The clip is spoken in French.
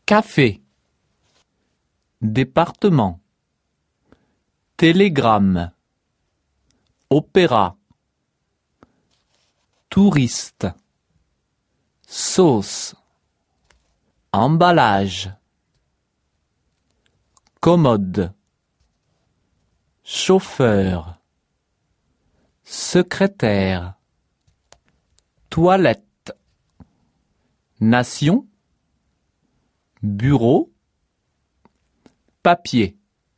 café, département, télégramme, opéra, touriste, sauce, emballage, commode, chauffeur, secrétaire, toilette, nation, bureau, papier.